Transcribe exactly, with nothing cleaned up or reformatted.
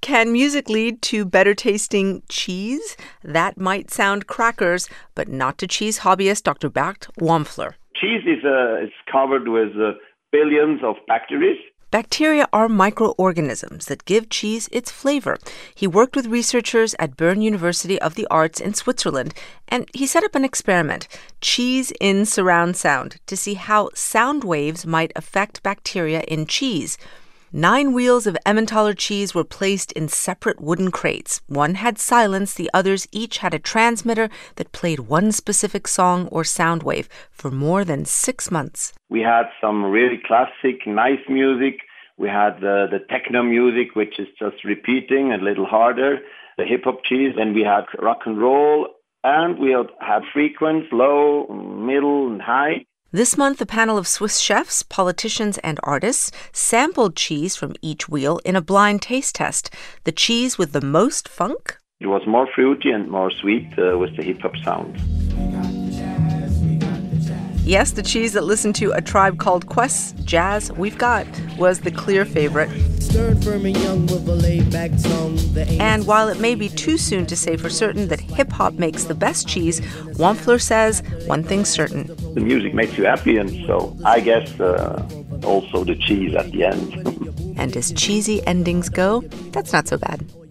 Can music lead to better tasting cheese? That might sound crackers, but not to cheese hobbyist Doctor Bert Wampfler. Cheese is uh, it's covered with uh, billions of bacteria. Bacteria are microorganisms that give cheese its flavor. He worked with researchers at Bern University of the Arts in Switzerland, and he set up an experiment, cheese in surround sound, to see how sound waves might affect bacteria in cheese. Nine wheels of Emmentaler cheese were placed in separate wooden crates. One had silence, the others each had a transmitter that played one specific song or sound wave for more than six months. We had some really classic, nice music. We had the, the techno music, which is just repeating a little harder, the hip-hop cheese, and we had rock and roll, and we had frequency, low, middle, and high. This month, a panel of Swiss chefs, politicians, and artists sampled cheese from each wheel in a blind taste test. The cheese with the most funk? It was more fruity and more sweet uh, with the hip-hop sound. Yes, the cheese that listened to A Tribe Called Quest's Jazz We've Got was the clear favorite. And while it may be too soon to say for certain that hip-hop makes the best cheese, Wampfler says one thing's certain. The music makes you happy, and so I guess uh, also the cheese at the end. And as cheesy endings go, that's not so bad.